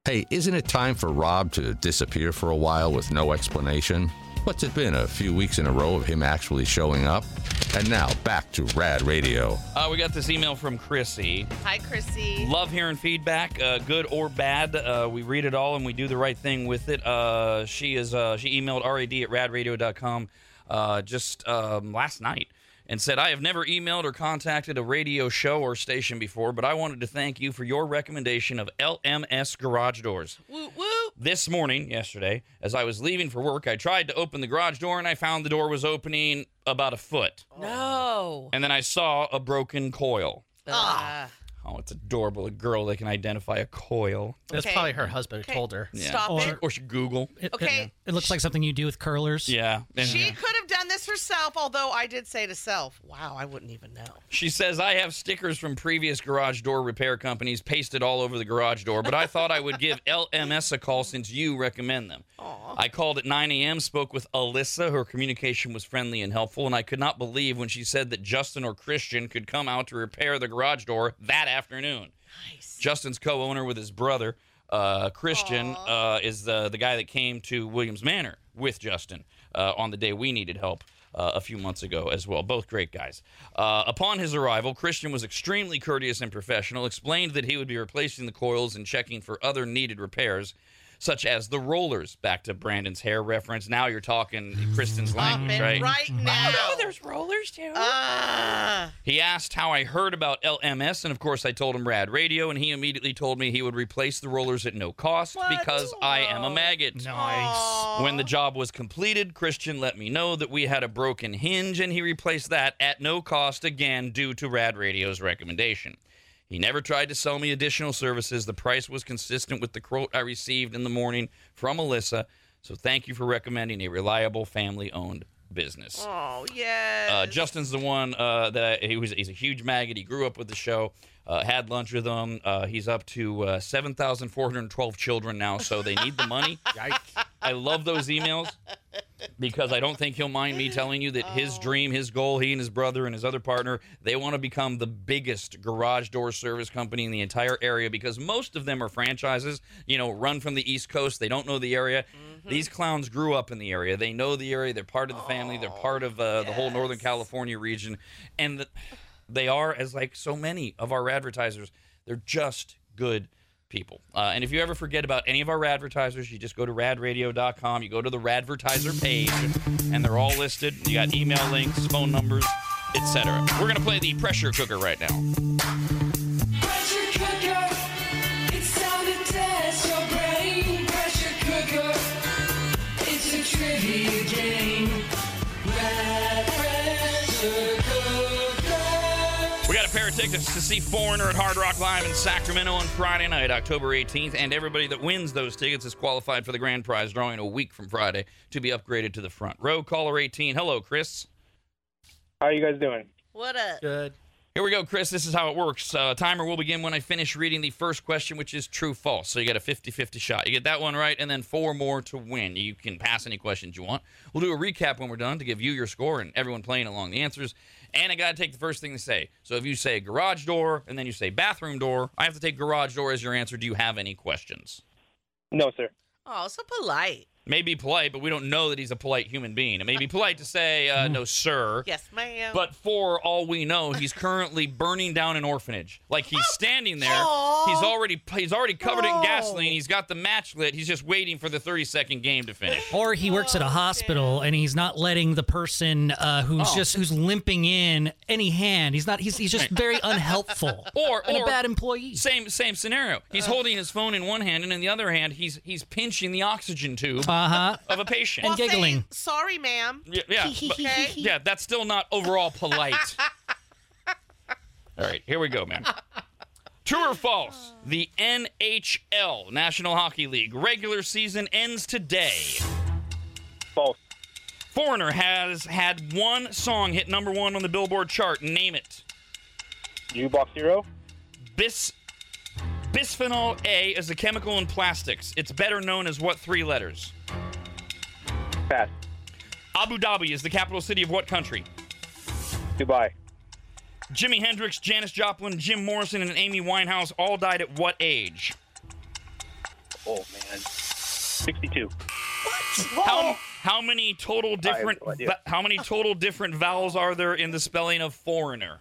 Hey, isn't it time for Rob to disappear for a while with no explanation? What's it been, a few weeks in a row of him actually showing up? And now, back to Rad Radio. We got this email from Chrissy. Hi, Chrissy. Love hearing feedback, good or bad. We read it all and we do the right thing with it. She emailed rad@radradio.com just last night and said, I have never emailed or contacted a radio show or station before, but I wanted to thank you for your recommendation of LMS garage doors. Woo, woo. This morning, yesterday, as I was leaving for work, I tried to open the garage door and I found the door was opening about a foot. No. And then I saw a broken coil. Ah. Oh, it's adorable. A girl that can identify a coil. That's Okay. probably her husband who Okay. told her. Yeah. Stop it. Or she Google. Okay. It looks like something you do with curlers. Yeah. She could have done this herself, although I did say to self, wow, I wouldn't even know. She says, I have stickers from previous garage door repair companies pasted all over the garage door, but I thought I would give LMS a call since you recommend them. Aw. I called at 9 a.m., spoke with Alyssa. Her communication was friendly and helpful, and I could not believe when she said that Justin or Christian could come out to repair the garage door that afternoon. Nice. Justin's co-owner with his brother, Christian, is the guy that came to Williams Manor with Justin on the day we needed help a few months ago as well. Both great guys. Upon his arrival, Christian was extremely courteous and professional, explained that he would be replacing the coils and checking for other needed repairs, such as the rollers. Back to Brandon's hair reference. Now you're talking Kristen's language, right? Right now. Oh, there's rollers too. Ah. He asked how I heard about LMS, and of course I told him Rad Radio, and he immediately told me he would replace the rollers at no cost because I am a maggot. Nice. Aw. When the job was completed, Christian let me know that we had a broken hinge, and he replaced that at no cost again due to Rad Radio's recommendation. He never tried to sell me additional services. The price was consistent with the quote I received in the morning from Alyssa. So thank you for recommending a reliable family-owned business. Oh, yes. Justin's the one he's a huge maggot. He grew up with the show, had lunch with him. He's up to 7,412 children now, so they need the money. Yikes. I love those emails because I don't think he'll mind me telling you that his dream, his goal, he and his brother and his other partner, they want to become the biggest garage door service company in the entire area because most of them are franchises, run from the East Coast. They don't know the area. Mm-hmm. These clowns grew up in the area. They know the area. They're part of the family. They're part of the whole Northern California region. And they are, as like so many of our advertisers, they're just good people. And if you ever forget about any of our advertisers, you just go to radradio.com, you go to the Radvertiser page, and they're all listed. You got email links, phone numbers, etc. We're going to play the pressure cooker right now. Pressure cooker, it's time to test your brain. Pressure cooker, it's a trivia game. Pressure cooker. We got a pair of tickets to see Foreigner at Hard Rock Live in Sacramento on Friday night, October 18th, and everybody that wins those tickets is qualified for the grand prize drawing a week from Friday to be upgraded to the front row. Caller 18. Hello, Chris. How are you guys doing? What up? Good. Here we go, Chris. This is how it works. Timer will begin when I finish reading the first question, which is true-false. So you get a 50-50 shot. You get that one right, and then 4 more to win. You can pass any questions you want. We'll do a recap when we're done to give you your score and everyone playing along the answers. And I got to take the first thing they say. So if you say garage door and then you say bathroom door, I have to take garage door as your answer. Do you have any questions? No, sir. Oh, so polite. May be polite, but we don't know that he's a polite human being. It may be polite to say, no, sir. Yes, ma'am. But for all we know, he's currently burning down an orphanage. Like he's standing there. Aw. He's already covered it in gasoline. He's got the match lit. He's just waiting for the 30-second game to finish. Or he works at a hospital and he's not letting the person who's limping in any hand. He's just very unhelpful. Or a bad employee. Same scenario. He's holding his phone in one hand, and in the other hand, he's pinching the oxygen tube of a patient. And giggling. Say, sorry, ma'am. Yeah, but- Okay. yeah, that's still not overall polite. All right, here we go, man. True or false? The NHL, National Hockey League, regular season ends today. False. Foreigner has had one song hit number 1 on the Billboard chart. Name it. Jukebox Hero. Bisphenol A is a chemical in plastics. It's better known as what 3 letters? Pass. Abu Dhabi is the capital city of what country? Dubai. Jimi Hendrix, Janis Joplin, Jim Morrison, and Amy Winehouse all died at what age? Oh, man. 62. How many total different no idea. how many total different vowels are there in the spelling of foreigner?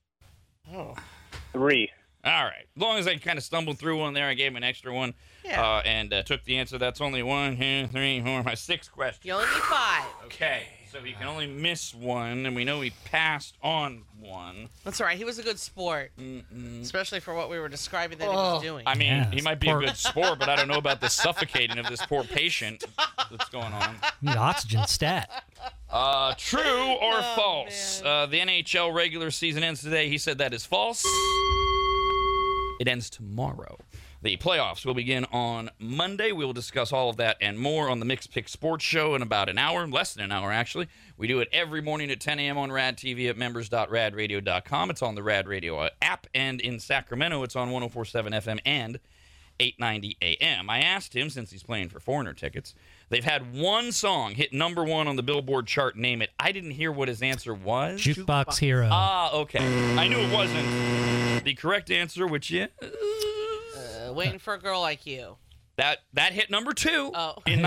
3. All right. As long as I kind of stumbled through one there, I gave him an extra one Yeah. and took the answer. That's only 1, 2, 3, 4, 5, 6 questions. You only need 5. Okay. So he can only miss one, and we know he passed on one. That's all right. He was a good sport, especially for what we were describing that he was doing. I mean, Yeah, he might be a good sport, but I don't know about the suffocating of this poor patient that's going on. Need oxygen stat. True or false? The NHL regular season ends today. He said that is false. It ends tomorrow. The playoffs will begin on Monday. We will discuss all of that and more on the Mixed Pick Sports Show in about an hour, less than an hour, actually. We do it every morning at 10 a.m. on Rad TV at members.radradio.com. It's on the Rad Radio app, and in Sacramento, it's on 104.7 FM and 890 AM. I asked him, since he's playing for Foreigner tickets, they've had one song hit number 1 on the Billboard chart, name it. I didn't hear what his answer was. Jukebox Hero. Ah, okay. I knew it wasn't the correct answer, which is... Waiting for a girl like you. That hit number 2 Oh. in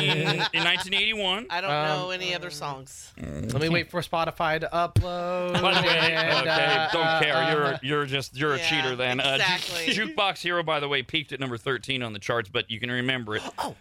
1981. I don't know any other songs. Let me wait for Spotify to upload. By the way, and, okay, don't care. You're a Yeah, cheater then. exactly. Jukebox Hero, by the way, peaked at number 13 on the charts, but you can remember it.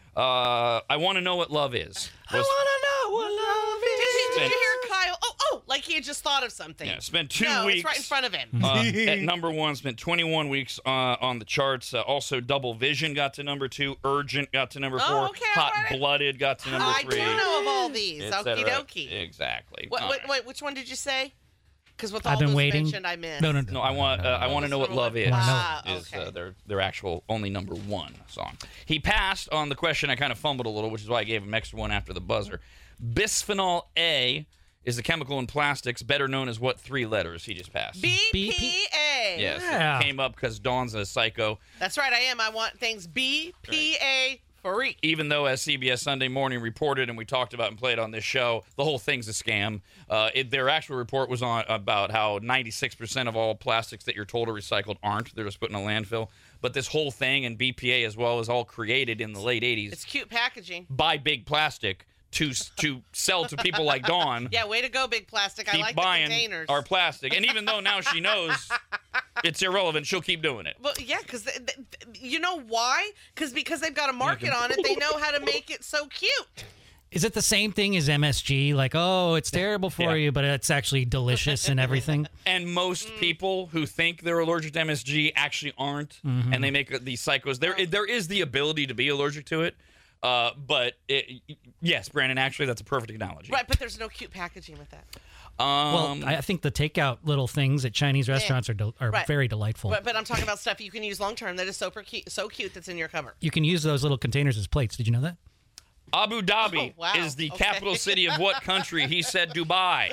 I Want to Know What Love Is. I want to know what love is. Did you hear Kyle? Oh, like he had just thought of something. Yeah, spent 2 no, weeks. it's right in front of him. At number 1, spent 21 weeks on the charts. Also, Double Vision got to number 2. Urgent got to number 4. Oh, okay, Hot alright. Blooded got to number 3. I do know of all these. et cetera. Okie dokie. Exactly. Wait, All right. wait, which one did you say? Because with all I've been those waiting. mentioned, I missed. No. No, I want to know what love is. Is okay. their actual only number 1 song. He passed on the question. I kind of fumbled a little, which is why I gave him extra one after the buzzer. Bisphenol A is the chemical in plastics, better known as what 3 letters? He just passed. BPA. Yes, Yeah. it came up because Dawn's a psycho. That's right, I am. I want things BPA free. Even though, as CBS Sunday Morning reported, and we talked about and played on this show, the whole thing's a scam. Their actual report was on about how 96% of all plastics that you're told are recycled aren't. They're just put in a landfill. But this whole thing, and BPA as well, is all created in the late 80s It's cute packaging. by Big Plastic to sell to people like Dawn. Yeah, way to go, Big Plastic. I Keep like the buying containers. our plastic. And even though now she knows it's irrelevant, she'll keep doing it. Well, yeah, because you know why? Because they've got a market on it. They know how to make it so cute. Is it the same thing as MSG? Like, oh, it's terrible for Yeah. you, but it's actually delicious and everything? And most people who think they're allergic to MSG actually aren't, and they make these psychos. There is the ability to be allergic to it, but yes, Brandon, actually, that's a perfect analogy. Right, but there's no cute packaging with that. Well, I think the takeout little things at Chinese restaurants are Right. very delightful. But I'm talking about stuff you can use long term that is so cute that's in your cupboard. You can use those little containers as plates. Did you know that? Abu Dhabi Oh, wow. is the Okay. capital city of what country? He said Dubai.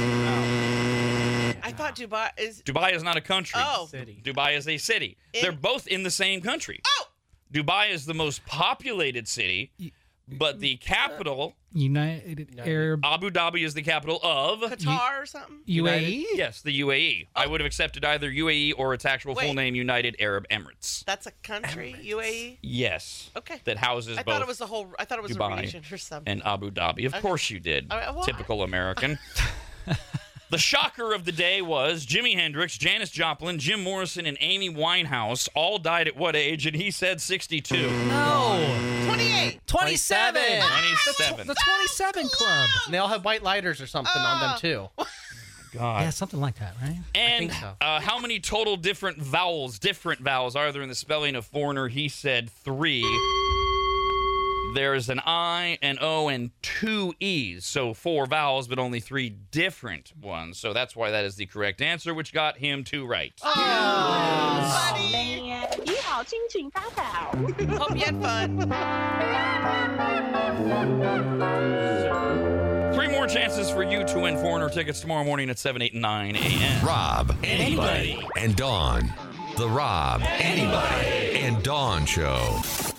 I thought Dubai is. Dubai is not a country. Oh. Dubai is a city. They're both in the same country. Oh! Dubai is the most populated city, but the capital, United Arab Abu Dhabi, is the capital of Qatar or something? UAE? yes, the UAE. I would have accepted either UAE or its actual full Wait. name, United Arab Emirates. That's a country, UAE? Yes. Okay. That houses I both thought it was the whole. I thought it was Dubai a region or something. and Abu Dhabi. Of course you did. well, Typical American. The shocker of the day was Jimi Hendrix, Janis Joplin, Jim Morrison, and Amy Winehouse all died at what age? And he said 62. No. 28. 27. 27. The 27 Club. And they all have white lighters or something on them, too. God. Yeah, something like that, right? And think so. how many total different vowels are there in the spelling of foreigner? He said 3. There's an I, an O, and 2 E's. So 4 vowels, but only 3 different ones. So that's why that is the correct answer, which got him 2 right. Buddy. 你好，心情发好。 Hope you had fun. 3 more chances for you to win foreigner tickets tomorrow morning at 7, 8, and 9 a.m. Rob, anybody, and Dawn. The Rob, anybody, and Dawn Show.